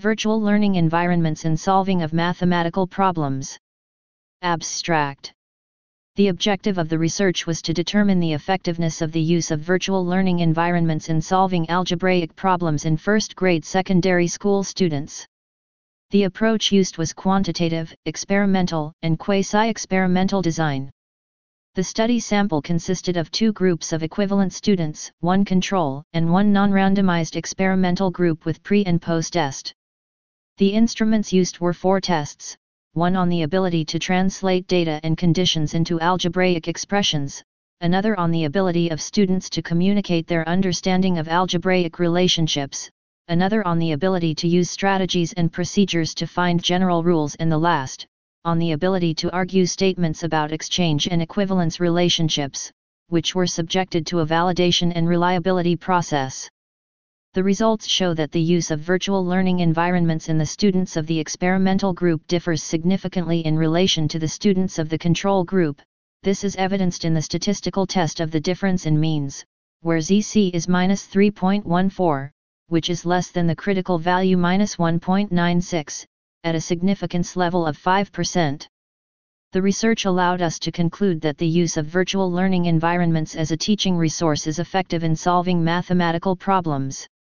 Virtual learning environments in solving of mathematical problems. Abstract. The objective of the research was to determine the effectiveness of the use of virtual learning environments in solving algebraic problems in first-grade secondary school students. The approach used was quantitative, experimental, and quasi-experimental design. The study sample consisted of two groups of equivalent students, one control and one non-randomized experimental group with pre- and post-test. The instruments used were four tests, one on the ability to translate data and conditions into algebraic expressions, another on the ability of students to communicate their understanding of algebraic relationships, another on the ability to use strategies and procedures to find general rules, and the last, on the ability to argue statements about exchange and equivalence relationships, which were subjected to a validation and reliability process. The results show that the use of virtual learning environments in the students of the experimental group differs significantly in relation to the students of the control group. This is evidenced in the statistical test of the difference in means, where ZC is -3.14, which is less than the critical value -1.96, at a significance level of 5%. The research allowed us to conclude that the use of virtual learning environments as a teaching resource is effective in solving mathematical problems.